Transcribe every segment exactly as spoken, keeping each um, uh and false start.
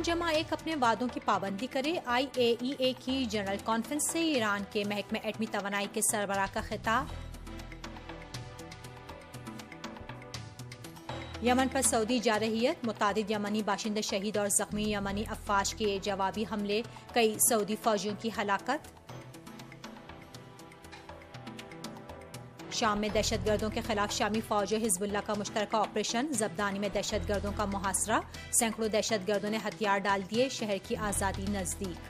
پانچ جمع ایک اپنے وعدوں کی پابندی کرے۔ آئی اے ای اے کی جنرل کانفرنس سے ایران کے محکمہ ایٹمی توانائی کے سربراہ کا خطاب۔ یمن پر سعودی جارحیت، متعدد یمنی باشندے شہید اور زخمی، یمنی افواج کے جوابی حملے، کئی سعودی فوجیوں کی ہلاکت۔ شام میں دہشت گردوں کے خلاف شامی فوج و حزب اللہ کا مشترکہ آپریشن، زبدانی میں دہشت گردوں کا محاصرہ، سینکڑوں دہشت گردوں نے ہتھیار ڈال دیے، شہر کی آزادی نزدیک۔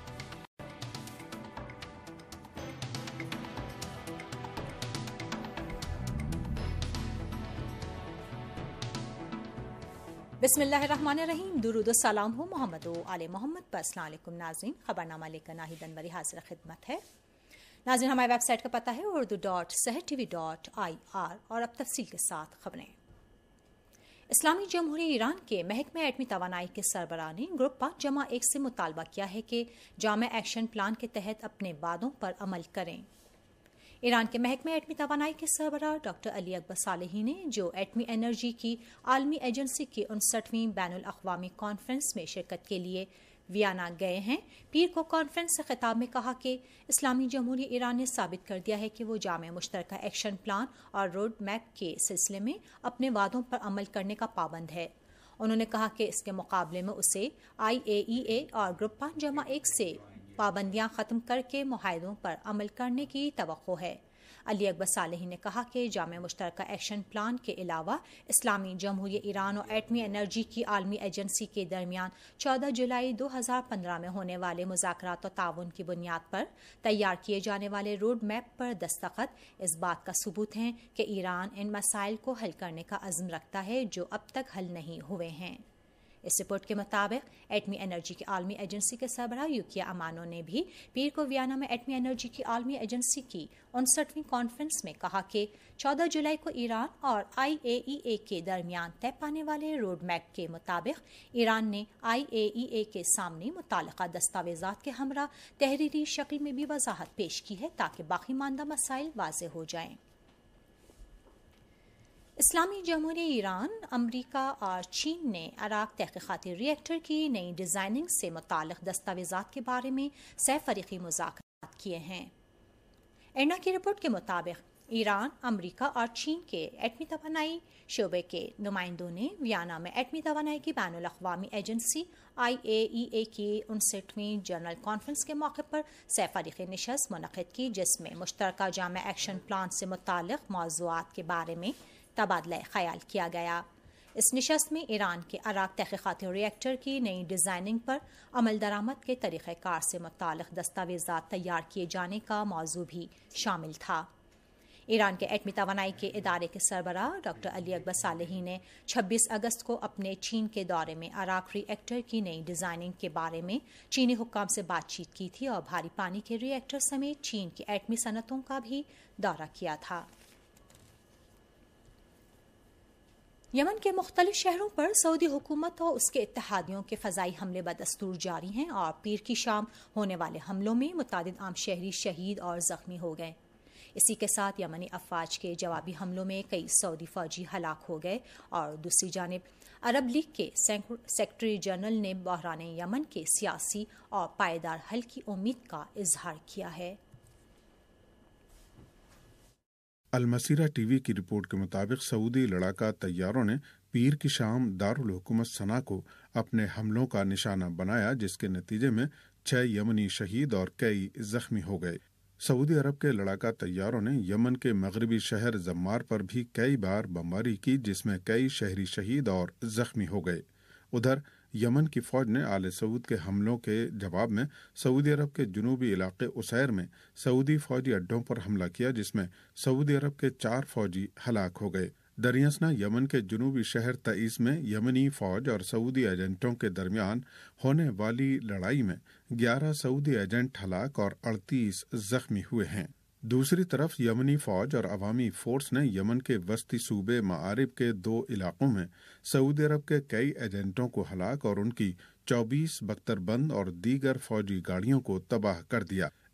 بسم اللہ الرحمن الرحیم، درود و سلام ہو محمد و آل محمد پر۔ السلام علیکم ناظرین، خبرنامہ لے کر ناہید انوری حاضر خدمت ہے۔ ناظرین، ہماری ویب سائٹ کا پتہ ہے Urdu dot Sahar T V dot I R, اور اب تفصیل کے ساتھ خبریں۔ اسلامی جمہوریہ ایران کے محکمہ ایٹمی توانائی کے سربراہ نے گروپ پانچ جمع ایک سے مطالبہ کیا ہے کہ جامع ایکشن پلان کے تحت اپنے وعدوں پر عمل کریں۔ ایران کے محکمہ ایٹمی توانائی کے سربراہ ڈاکٹر علی اکبر صالحی نے، جو ایٹمی انرجی کی عالمی ایجنسی کی انسٹھویں بین الاقوامی کانفرنس میں شرکت کے لیے ویانا گئے ہیں، پیر کو کانفرنس سے خطاب میں کہا کہ اسلامی جمہوریہ ایران نے ثابت کر دیا ہے کہ وہ جامع مشترکہ ایکشن پلان اور روڈ میپ کے سلسلے میں اپنے وعدوں پر عمل کرنے کا پابند ہے۔ انہوں نے کہا کہ اس کے مقابلے میں اسے آئی اے ای اے اور گروپ پانچ جمع ایک سے پابندیاں ختم کر کے معاہدوں پر عمل کرنے کی توقع ہے۔ علی اکبر صالحی نے کہا کہ جامع مشترکہ ایکشن پلان کے علاوہ اسلامی جمہوریہ ایران اور ایٹمی انرجی کی عالمی ایجنسی کے درمیان چودہ جولائی دو ہزار پندرہ میں ہونے والے مذاکرات و تعاون کی بنیاد پر تیار کیے جانے والے روڈ میپ پر دستخط اس بات کا ثبوت ہیں کہ ایران ان مسائل کو حل کرنے کا عزم رکھتا ہے جو اب تک حل نہیں ہوئے ہیں۔ اس رپورٹ کے مطابق ایٹمی انرجی کی عالمی ایجنسی کے سربراہ یوکیا امانو نے بھی پیر کو ویانا میں ایٹمی انرجی کی عالمی ایجنسی کی انسٹھویں کانفرنس میں کہا کہ چودہ جولائی کو ایران اور آئی اے ای اے کے درمیان طے پانے والے روڈ میپ کے مطابق ایران نے آئی اے ای اے کے سامنے متعلقہ دستاویزات کے ہمراہ تحریری شکل میں بھی وضاحت پیش کی ہے تاکہ باقی ماندہ مسائل واضح ہو جائیں۔ اسلامی جمہوریہ ایران، امریکہ اور چین نے عراق تحقیقاتی ری ایکٹر کی نئی ڈیزائننگ سے متعلق دستاویزات کے بارے میں سہ فریقی مذاکرات کیے ہیں۔ ارنا کی رپورٹ کے مطابق ایران، امریکہ اور چین کے ایٹمی توانائی شعبے کے نمائندوں نے ویانا میں ایٹمی توانائی کی بین الاقوامی ایجنسی آئی اے ای اے کی انسٹھویں جنرل کانفرنس کے موقع پر سہ فریقی نشست منعقد کی، جس میں مشترکہ جامع ایکشن پلان سے متعلق موضوعات کے بارے میں تبادلہ خیال کیا گیا۔ اس نشست میں ایران کے عراق تحقیقاتی ری ایکٹر کی نئی ڈیزائننگ پر عمل درآمد کے طریقہ کار سے متعلق دستاویزات تیار کیے جانے کا موضوع بھی شامل تھا۔ ایران کے ایٹمی توانائی کے ادارے کے سربراہ ڈاکٹر علی اکبر صالحی نے چھبیس اگست کو اپنے چین کے دورے میں عراق ری ایکٹر کی نئی ڈیزائننگ کے بارے میں چینی حکام سے بات چیت کی تھی اور بھاری پانی کے ری ایکٹر سمیت چین کی ایٹمی صنعتوں کا بھی دورہ کیا تھا۔ یمن کے مختلف شہروں پر سعودی حکومت اور اس کے اتحادیوں کے فضائی حملے بدستور جاری ہیں اور پیر کی شام ہونے والے حملوں میں متعدد عام شہری شہید اور زخمی ہو گئے۔ اسی کے ساتھ یمنی افواج کے جوابی حملوں میں کئی سعودی فوجی ہلاک ہو گئے اور دوسری جانب عرب لیگ کے سیکرٹری جنرل نے بحران یمن کے سیاسی اور پائیدار حل کی امید کا اظہار کیا ہے۔ المسیرہ ٹی وی کی رپورٹ کے مطابق سعودی لڑاکا طیاروں نے پیر کی شام دارالحکومت صنعاء کو اپنے حملوں کا نشانہ بنایا، جس کے نتیجے میں چھ یمنی شہید اور کئی زخمی ہو گئے۔ سعودی عرب کے لڑاکا طیاروں نے یمن کے مغربی شہر زمار پر بھی کئی بار بمباری کی، جس میں کئی شہری شہید اور زخمی ہو گئے۔ ادھر یمن کی فوج نے آل سعود کے حملوں کے جواب میں سعودی عرب کے جنوبی علاقے اسیر میں سعودی فوجی اڈوں پر حملہ کیا، جس میں سعودی عرب کے چار فوجی ہلاک ہو گئے۔ دریاسنا یمن کے جنوبی شہر تعیس میں یمنی فوج اور سعودی ایجنٹوں کے درمیان ہونے والی لڑائی میں گیارہ سعودی ایجنٹ ہلاک اور اڑتیس زخمی ہوئے ہیں۔ دوسری طرف یمنی فوج اور عوامی فورس نے یمن کے وسطی صوبے معارب کے دو علاقوں میں سعودی عرب کے کئی ایجنٹوں کو ہلاک اور ان کی چوبیس بختر بند اور دیگر فوجی گاڑیوں کو تباہ کر دیا۔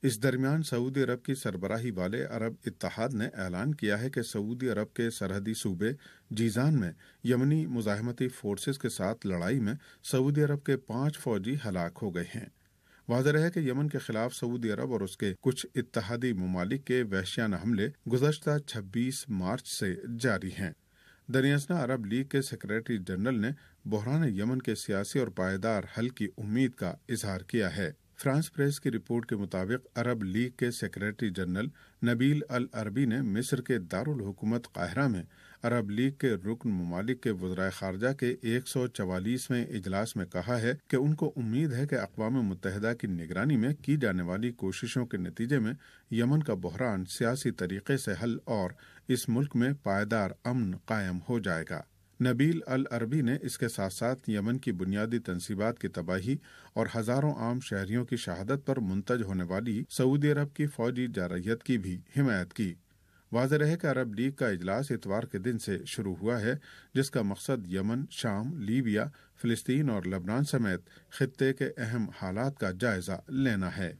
اس درمیان سعودی عرب کی سربراہی والے عرب اتحاد نے اعلان کیا ہے کہ سعودی عرب کے سرحدی صوبے جیزان میں یمنی مزاحمتی فورسز کے ساتھ لڑائی میں سعودی عرب کے پانچ فوجی ہلاک ہو گئے ہیں۔ واضح ہے کہ یمن کے خلاف سعودی عرب اور اس کے کچھ اتحادی ممالک کے وحشیانہ حملے گزشتہ چھبیس مارچ سے جاری ہیں۔ دریاسنا عرب لیگ کے سیکریٹری جنرل نے بحران یمن کے سیاسی اور پائیدار حل کی امید کا اظہار کیا ہے۔ فرانس پریس کی رپورٹ کے مطابق عرب لیگ کے سیکریٹری جنرل نبیل العربی نے مصر کے دارالحکومت قاہرہ میں عرب لیگ کے رکن ممالک کے وزرائے خارجہ کے ایک سو چوالیسویں اجلاس میں کہا ہے کہ ان کو امید ہے کہ اقوام متحدہ کی نگرانی میں کی جانے والی کوششوں کے نتیجے میں یمن کا بحران سیاسی طریقے سے حل اور اس ملک میں پائیدار امن قائم ہو جائے گا۔ نبیل العربی نے اس کے ساتھ ساتھ یمن کی بنیادی تنصیبات کی تباہی اور ہزاروں عام شہریوں کی شہادت پر منتج ہونے والی سعودی عرب کی فوجی جارحیت کی بھی حمایت کی۔ واضح رہے کہ عرب لیگ کا اجلاس اتوار کے دن سے شروع ہوا ہے، جس کا مقصد یمن، شام، لیبیا، فلسطین اور لبنان سمیت خطے کے اہم حالات کا جائزہ لینا ہے۔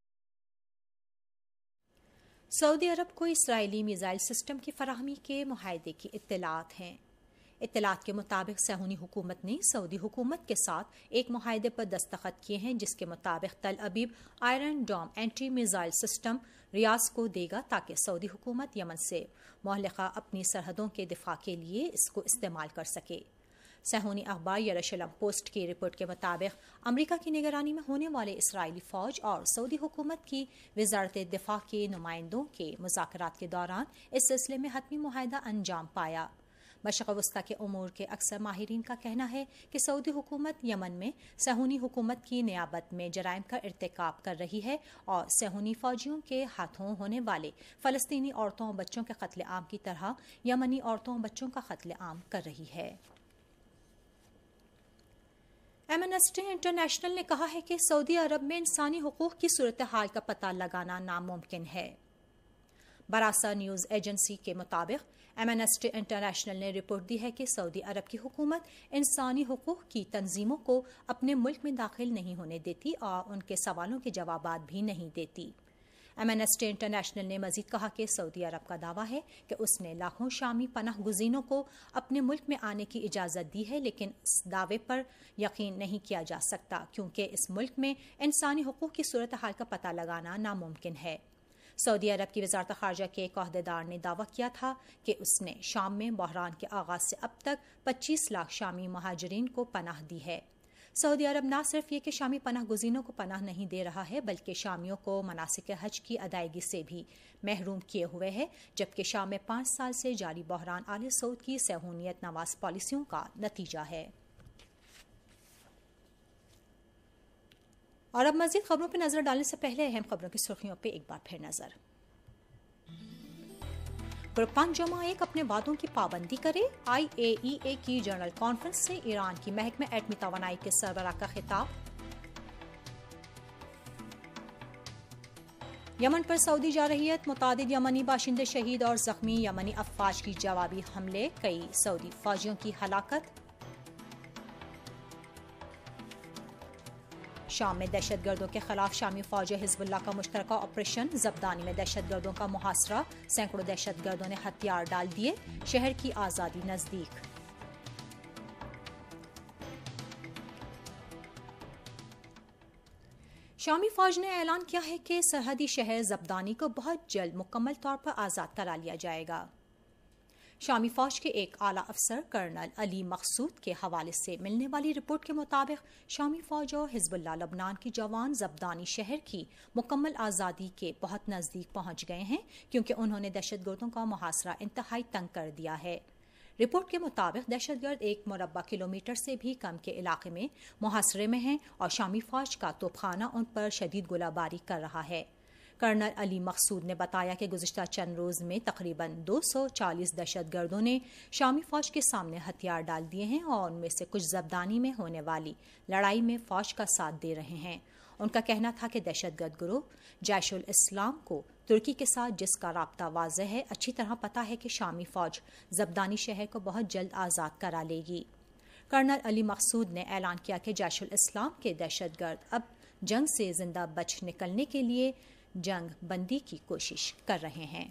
سعودی عرب کو اسرائیلی میزائل سسٹم کی فراہمی کے معاہدے کی اطلاعات ہیں۔ اطلاعات کے مطابق صہیونی حکومت نے سعودی حکومت کے ساتھ ایک معاہدے پر دستخط کیے ہیں، جس کے مطابق Tel Aviv iron dome anti missile system Riyadh کو دے گا تاکہ سعودی حکومت یمن سے مہلکہ اپنی سرحدوں کے دفاع کے لیے اس کو استعمال کر سکے۔ صہیونی اخبار یروشلم پوسٹ کی رپورٹ کے مطابق امریکہ کی نگرانی میں ہونے والے اسرائیلی فوج اور سعودی حکومت کی وزارت دفاع کے نمائندوں کے مذاکرات کے دوران اس سلسلے میں حتمی معاہدہ انجام پایا۔ مشرق وسطیٰ کے امور کے اکثر ماہرین کا کہنا ہے کہ سعودی حکومت یمن میں صہیونی حکومت کی نیابت میں جرائم کا ارتکاب کر رہی ہے اور صہیونی فوجیوں کے ہاتھوں ہونے والے فلسطینی عورتوں اور بچوں کے قتل عام کی طرح یمنی عورتوں اور بچوں کا قتل عام کر رہی ہے۔ ایمنسٹی انٹرنیشنل نے کہا ہے کہ سعودی عرب میں انسانی حقوق کی صورتحال کا پتہ لگانا ناممکن ہے۔ براسا نیوز ایجنسی کے مطابق ایمنسٹی انٹرنیشنل نے رپورٹ دی ہے کہ سعودی عرب کی حکومت انسانی حقوق کی تنظیموں کو اپنے ملک میں داخل نہیں ہونے دیتی اور ان کے سوالوں کے جوابات بھی نہیں دیتی۔ ایمنسٹی انٹرنیشنل نے مزید کہا کہ سعودی عرب کا دعویٰ ہے کہ اس نے لاکھوں شامی پناہ گزینوں کو اپنے ملک میں آنے کی اجازت دی ہے، لیکن اس دعوے پر یقین نہیں کیا جا سکتا کیونکہ اس ملک میں انسانی حقوق کی صورتحال کا پتہ لگانا ناممکن ہے۔ سعودی عرب کی وزارت خارجہ کے ایک عہدیدار نے دعویٰ کیا تھا کہ اس نے شام میں بحران کے آغاز سے اب تک پچیس لاکھ شامی مہاجرین کو پناہ دی ہے۔ سعودی عرب نہ صرف یہ کہ شامی پناہ گزینوں کو پناہ نہیں دے رہا ہے بلکہ شامیوں کو مناسک حج کی ادائیگی سے بھی محروم کیے ہوئے ہے، جبکہ شام میں پانچ سال سے جاری بحران آل سعود کی صہیونیت نواز پالیسیوں کا نتیجہ ہے۔ اور اب مزید خبروں پہ نظر ڈالنے سے پہلے اہم خبروں کی سرخیوں پہ ایک بار پھر نظر۔ گروپ پانچ جمع ایک اپنے وعدوں کی پابندی کرے، آئی اے ای اے کی جنرل کانفرنس سے ایران کی محکمہ ایٹمی توانائی کے سربراہ کا خطاب۔ یمن پر سعودی جارحیت، متعدد یمنی باشندے شہید اور زخمی، یمنی افواج کی جوابی حملے، کئی سعودی فوجیوں کی ہلاکت۔ شام میں دہشت گردوں کے خلاف شامی فوج حزب اللہ کا مشترکہ آپریشن، زبدانی میں دہشت گردوں کا محاصرہ، سینکڑوں دہشت گردوں نے ہتھیار ڈال دیے، شہر کی آزادی نزدیک۔ شامی فوج نے اعلان کیا ہے کہ سرحدی شہر زبدانی کو بہت جلد مکمل طور پر آزاد کرا لیا جائے گا۔ شامی فوج کے ایک اعلیٰ افسر کرنل علی مقصود کے حوالے سے ملنے والی رپورٹ کے مطابق شامی فوج اور حزب اللہ لبنان کے جوان زبدانی شہر کی مکمل آزادی کے بہت نزدیک پہنچ گئے ہیں کیونکہ انہوں نے دہشت گردوں کا محاصرہ انتہائی تنگ کر دیا ہے۔ رپورٹ کے مطابق دہشت گرد ایک مربع کلومیٹر سے بھی کم کے علاقے میں محاصرے میں ہیں اور شامی فوج کا توپخانہ ان پر شدید گولہ باری کر رہا ہے۔ کرنل علی مقصود نے بتایا کہ گزشتہ چند روز میں تقریباً دو سو چالیس دہشت گردوں نے شامی فوج کے سامنے ہتھیار ڈال دیے ہیں اور ان میں سے کچھ زبدانی میں ہونے والی لڑائی میں فوج کا ساتھ دے رہے ہیں۔ ان کا کہنا تھا کہ دہشت گرد گروہ جیش الاسلام کو ترکی کے ساتھ جس کا رابطہ واضح ہے، اچھی طرح پتہ ہے کہ شامی فوج زبدانی شہر کو بہت جلد آزاد کرا لے گی۔ کرنل علی مقصود نے اعلان کیا کہ جیش الاسلام کے دہشت گرد اب جنگ سے زندہ بچ نکلنے کے لیے जंग बंदी की कोशिश कर रहे हैं।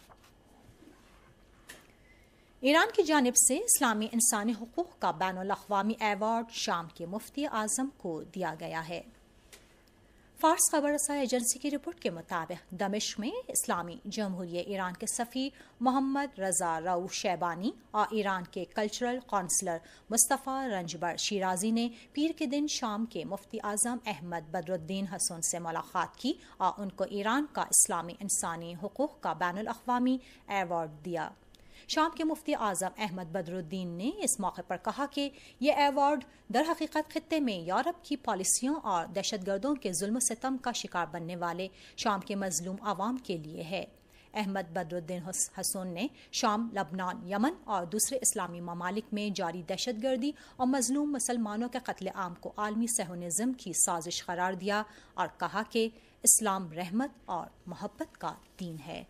ईरान की जानिब से इस्लामी इंसानी हुकूक का बैनुल-अक़वामी अवार्ड शाम के मुफ्ती आज़म को दिया गया है। फार्स खबर रसा एजेंसी की रिपोर्ट के मुताबिक दमिश्क में इस्लामी जमहूरिया ईरान के सफ़ीर मोहम्मद रज़ा रऊफ़ शैबानी और ईरान के cultural counsellor Mustafa Ranjbar Shirazi ने पीर के दिन शाम के मुफ्ती आज़म अहमद बदरुद्दीन हसन से मुलाकात की और उनको ईरान का इस्लामी इंसानी हुकूक का बैनुल-अक़वामी अवार्ड दिया। शाम के मुफ्ती आज़म अहमद बदरुद्दीन ने इस मौके पर कहा कि ये अवार्ड दर हकीकत खित्ते में यूरोप की पॉलिसियों और दहशतगर्दों के जुल्म सितम का शिकार बनने वाले शाम के मजलूम आवाम के लिए है। अहमद बदरुद्दीन हसन ने शाम, लबनान, यमन और दूसरे इस्लामी ममालिक में जारी दहशतगर्दी और मजलूम मुसलमानों के कत्ले आम को आलमी सह्योनिज़्म की साजिश करार दिया और कहा कि इस्लाम रहमत और मोहब्बत का दीन है।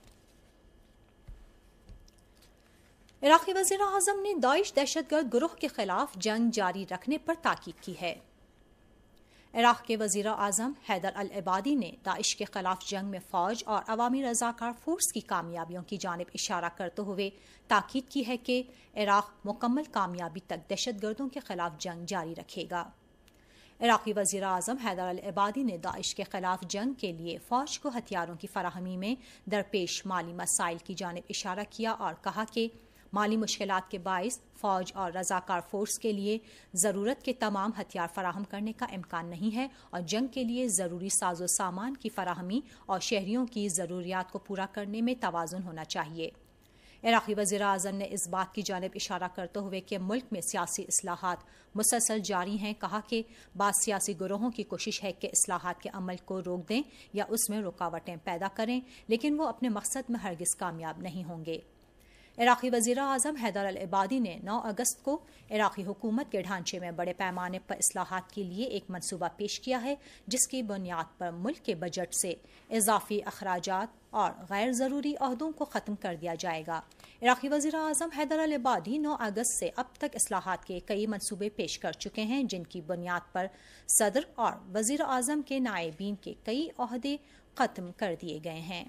इराक़ी वज़ीर आज़म ने दाइश दहशतगर्द ग्रुह के खिलाफ जंग जारी रखने पर ताकीद की है। इराक़ के वज़ीर आज़म हैदर अल इबादी ने दाइश के खिलाफ जंग में फ़ौज और अवामी रज़ाकार फोर्स की कामयाबियों की जानिब इशारा करते हुए ताकीद की है कि इराक़ मुकम्मल कामयाबी तक दहशतगर्दों के खिलाफ जंग जारी रखेगा। इराक़ी वज़ीर आज़म हैदर अल इबादी ने दाइश के खिलाफ जंग के लिए फ़ौज को हथियारों की फराहमी में दरपेश माली मसाइल की जानिब इशारा किया और कहा कि माली मुश्किलात के बाइस फ़ौज और रज़ाकार फोर्स के लिए ज़रूरत के तमाम हथियार फराहम करने का इम्कान नहीं है और जंग के लिए ज़रूरी साजो सामान की फराहमी और शहरियों की ज़रूरियात को पूरा करने में तवाज़ुन होना चाहिए। इराक़ी वज़ीर आज़म ने इस बात की जानिब इशारा करते हुए कि मुल्क में सियासी इस्लाहात मुसलसल जारी हैं कहा कि बाद सियासी गुरोहों की कोशिश है कि इस्लाहात के अमल को रोक दें या उसमें रुकावटें पैदा करें, लेकिन वो अपने मकसद में हरगिज़ कामयाब नहीं होंगे। इराक़ी वज़ीर आज़म हैदर अल इबादी ने नौ अगस्त को इराक़ी हुकूमत के ढांचे में बड़े पैमाने पर इस्लाहात के लिए एक मनसूबा पेश किया है, जिसकी बुनियाद पर मुल्क के बजट से इजाफी अखराजात और गैर ज़रूरी अहदों को ख़त्म कर दिया जाएगा। इराक़ी वज़ीर आज़म हैदर अल इबादी नौ अगस्त से अब तक इस्लाहात के कई मनसूबे पेश कर चुके हैं, जिनकी बुनियाद पर सदर और वज़ीर आज़म के नायबीन के कई अहदे ख़त्म कर दिए गए हैं।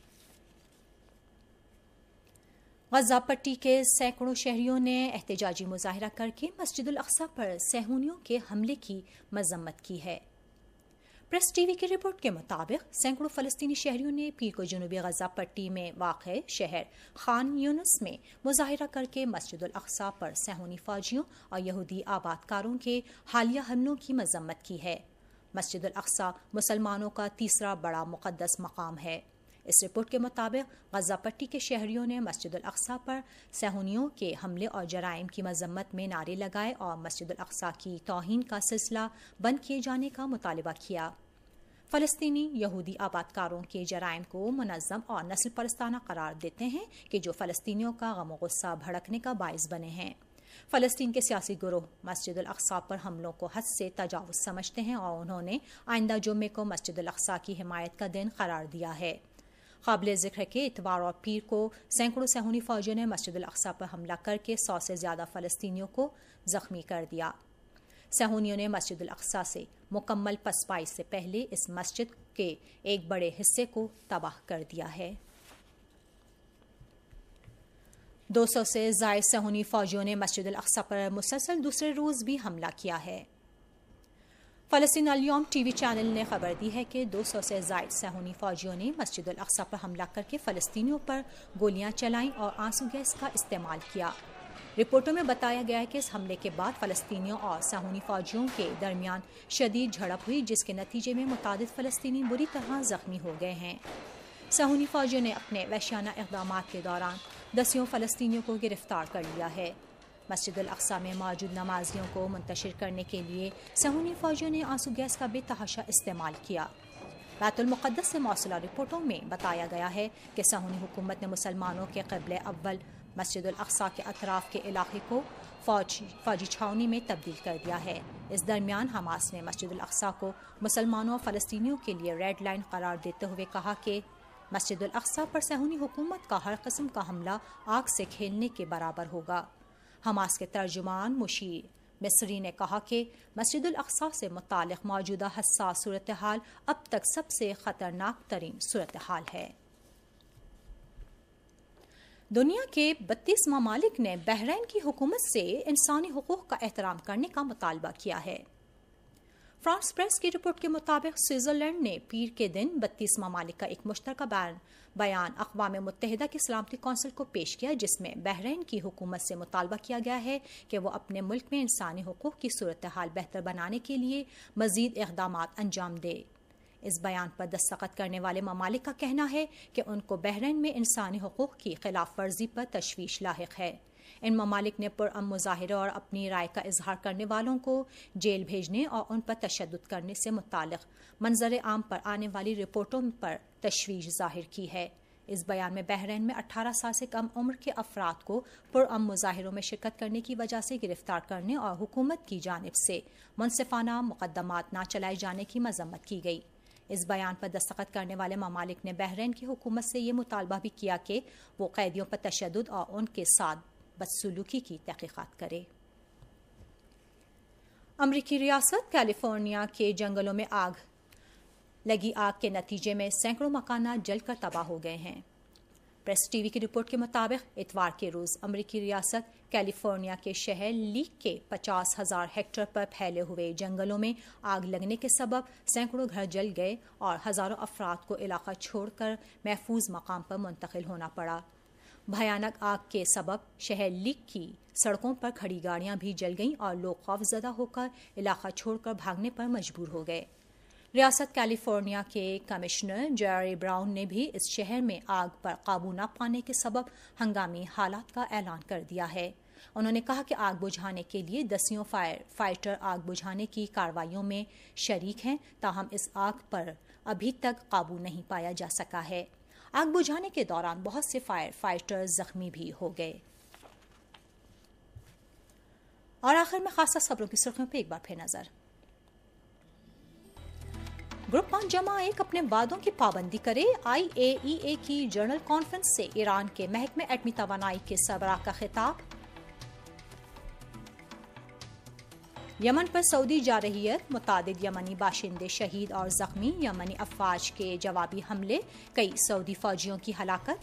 गज़ा पट्टी के सैकड़ों शहरियों ने एहतजाजी मुजाहिरा करके मस्जिद अल-अक़सा पर सहूनियों के हमले की मजम्मत की है। प्रेस टीवी की रिपोर्ट के मुताबिक सैकड़ों फ़लस्तीनी शहरियों ने पीर को जनूबी गज़ा पट्टी में वाक़ शहर खान यूनुस में मुजाहिरा करके मस्जिद अल-अक़सा पर सहूनी फ़ौजियों और यहूदी आबादकारों के हालिया हमलों की मजम्मत की है। मस्जिद अल-अक़सा मुसलमानों का तीसरा बड़ा मुक़द्दस मकाम है। इस रिपोर्ट के मुताबिक गज़ा पट्टी के शहरियों ने मस्जिद अल-अक़सा पर सहूनियों के हमले और जराइम की मजम्मत में नारे लगाए और मस्जिद अल-अक़सा की तौहीन का सिलसिला बंद किए जाने का मुतालबा किया। फ़लस्तीनी यहूदी आबादकारों के जराइम को मुनज़्ज़म और नस्ल परस्ताना करार देते हैं कि जो फ़लस्तीनियों का गम और गुस्सा भड़कने का बाइस बने हैं। फ़लस्तीन के सियासी गुरूह मस्जिद अल-अक़सा पर हमलों को हद से तजावुज़ समझते हैं और उन्होंने आइंदा जुम्मे को मस्जिद अल-अक़सा की हिमायत का दिन करार दिया है। काबिल ज़िक्र के इतवार और पीर को सैकड़ों सहूनी फ़ौजियों ने मस्जिद अल-अक़सा पर हमला करके सौ से ज़्यादा फ़लस्तीनियों को ज़ख्मी कर दिया। सहूनियों ने मस्जिद अल-अक़सा से मुकम्मल पसपाई से पहले इस मस्जिद के एक बड़े हिस्से को तबाह कर दिया है। दो सौ से ज़ायद सहूनी फ़ौजियों ने मस्जिद अल-अक़सा पर मुसलसल दूसरे रोज़ भी हमला किया है। फ़लस्तीन अल-यौम टीवी चैनल ने खबर दी है कि दो सौ से ज़ायद सहूनी फ़ौजियों ने मस्जिद अल-अक़सा पर हमला करके फ़लस्तीनियों पर गोलियां चलाईं और आंसू गैस का इस्तेमाल किया। रिपोर्टों में बताया गया है कि इस हमले के बाद फ़लस्तीनियों और सहूनी फ़ौजियों के दरमियान शदीद झड़प हुई, जिसके नतीजे में मुतादिद फ़लस्तीनी बुरी तरह ज़ख्मी हो गए हैं। सहूनी फ़ौजियों ने अपने वहशियाना इक़दामात के दौरान दसियों फ़लस्तीनियों को गिरफ्तार कर लिया है। मस्जिद अल-अक़सा में मौजूद नमाजियों को मुंतशिर करने के लिए सहूनी फ़ौजियों ने आंसू गैस का बेतहाशा इस्तेमाल किया। बैतुल मुक़द्दस से मौसूला रिपोर्टों में बताया गया है कि सहूनी हुकूमत ने मुसलमानों के क़िबले अव्वल मस्जिद अल-अक़सा के अतराफ़ के इलाके को फ़ौज फ़ौजी छावनी में तब्दील कर दिया है। इस दरमियान हमास ने मस्जिद अल-अक़सा को मुसलमानों और फ़लस्तीनियों के लिए रेड लाइन करार देते हुए कहा कि मस्जिद अल-अक़सा पर सहूनी हुकूमत का हर किस्म का हमला आग से खेलने के बराबर होगा। हमास के तर्जुमान मुशी مصری نے کہا کہ مسجد الاقصی سے متعلق موجودہ حساس صورتحال اب تک سب سے خطرناک ترین صورتحال ہے۔ دنیا کے بتیس ممالک نے بحرین کی حکومت سے انسانی حقوق کا احترام کرنے کا مطالبہ کیا ہے۔ فرانس پریس کی رپورٹ کے مطابق سوئٹزرلینڈ نے پیر کے دن بتیس ممالک کا ایک مشترکہ بیان اقوام متحدہ کی سلامتی کونسل کو پیش کیا، جس میں بحرین کی حکومت سے مطالبہ کیا گیا ہے کہ وہ اپنے ملک میں انسانی حقوق کی صورتحال بہتر بنانے کے لیے مزید اقدامات انجام دے۔ اس بیان پر دستخط کرنے والے ممالک کا کہنا ہے کہ ان کو بحرین میں انسانی حقوق کی خلاف ورزی پر تشویش لاحق ہے۔ ان ممالک نے پرامن مظاہرے اور اپنی رائے کا اظہار کرنے والوں کو جیل بھیجنے اور ان پر تشدد کرنے سے متعلق منظر عام پر آنے والی رپورٹوں پر تشویش ظاہر کی ہے۔ اس بیان میں بحرین میں اٹھارہ سال سے کم عمر کے افراد کو پرامن مظاہروں میں شرکت کرنے کی وجہ سے گرفتار کرنے اور حکومت کی جانب سے منصفانہ مقدمات نہ چلائے جانے کی مذمت کی گئی۔ اس بیان پر دستخط کرنے والے ممالک نے بحرین کی حکومت سے یہ مطالبہ بھی کیا کہ وہ قیدیوں پر تشدد اور ان کے ساتھ بدسلوکی کی تحقیقات کرے۔ امریکی ریاست کیلیفورنیا کے جنگلوں میں آگ لگی آگ کے نتیجے میں سینکڑوں مکانات جل کر تباہ ہو گئے ہیں۔ پریس ٹی وی کی رپورٹ کے مطابق اتوار کے روز امریکی ریاست کیلیفورنیا کے شہر لیک کے پچاس ہزار ہیکٹر پر پھیلے ہوئے جنگلوں میں آگ لگنے کے سبب سینکڑوں گھر جل گئے اور ہزاروں افراد کو علاقہ چھوڑ کر محفوظ مقام پر منتقل ہونا پڑا۔ بھیانک آگ کے سبب شہر لیک کی سڑکوں پر کھڑی گاڑیاں بھی جل گئیں اور لوگ خوفزدہ ہو کر علاقہ چھوڑ کر بھاگنے پر مجبور ہو گئے۔ ریاست کیلیفورنیا کے کمشنر جیری براؤن نے بھی اس شہر میں آگ پر قابو نہ پانے کے سبب ہنگامی حالات کا اعلان کر دیا ہے۔ انہوں نے کہا کہ آگ بجھانے کے لیے دسیوں فائر فائٹر آگ بجھانے کی کارروائیوں میں شریک ہیں، تاہم اس آگ پر ابھی تک قابو نہیں پایا جا سکا ہے۔ آگ بجھانے کے دوران بہت سے فائر فائٹر زخمی بھی ہو گئے۔ اور آخر میں خاص خبروں کی سرخیوں پہ ایک بار پھر نظر۔ گروپ پانچ جمع ایک اپنے وعدوں کی پابندی کرے۔ آئی اے ای اے کی جنرل کانفرنس سے ایران کے محکمہ ایٹمی توانائی کے سربراہ کا خطاب۔ یمن پر سعودی جارحیت، متعدد یمنی باشندے شہید اور زخمی، یمنی افواج کے جوابی حملے، کئی سعودی فوجیوں کی ہلاکت۔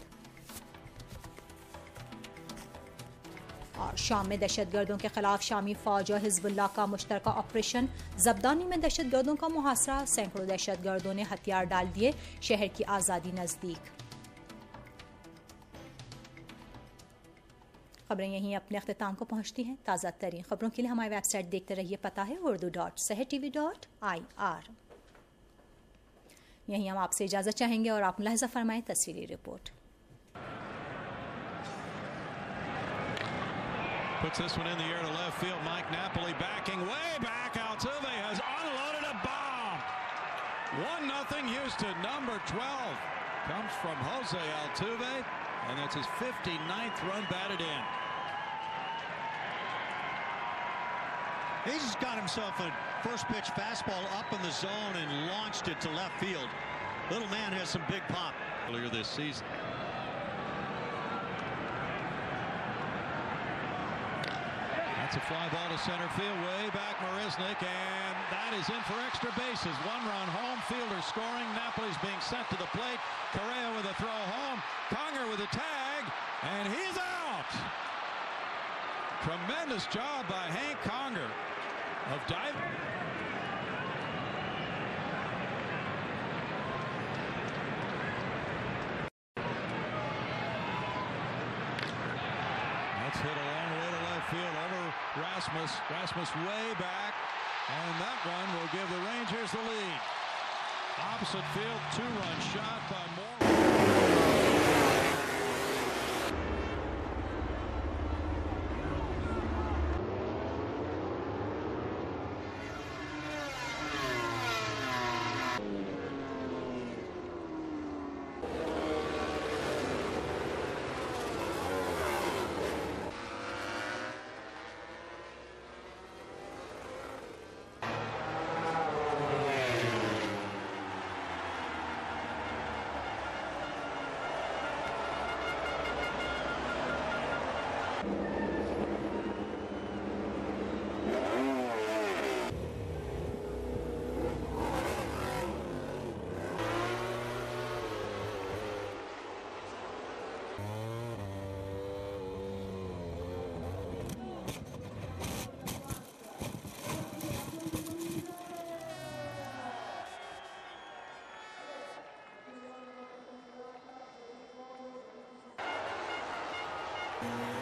اور شام میں دہشت گردوں کے خلاف شامی فوج اور حزب اللہ کا مشترکہ آپریشن، زبدانی میں دہشت گردوں کا محاصرہ، سینکڑوں دہشت گردوں نے ہتھیار ڈال دیے، شہر کی آزادی نزدیک۔ خبریں یہیں اپنے اختتام کو پہنچتی ہیں۔ تازہ ترین خبروں کے لیے ہماری ویب سائٹ دیکھتے رہیے، پتہ ہے Urdu dot Sahar T V dot I R. یہیں ہم آپ سے اجازت چاہیں گے اور آپ ملاحظہ فرمائیں تصویری report. Puts this one in the air to left field. Mike Napoli backing way back. Altuve has unloaded a bomb. One nothing Houston. Number twelve comes from Jose Altuve, and that's his fifty-ninth run batted in. He's just got himself a first pitch fastball up in the zone and launched it to left field. Little man has some big pop. Earlier this season. That's a fly ball to center field, way back Marisnik, and that is in for extra bases. One run home, fielder scoring. Napoli's being sent to the plate. Correa with a throw home. Conger with a tag, and he's out. Tremendous job by Hank Conger of diving. That's hit a long way to left field over Rasmus. Rasmus way back, and that one will give the Rangers the lead. Opposite field, two-run shot by Moore. ہے.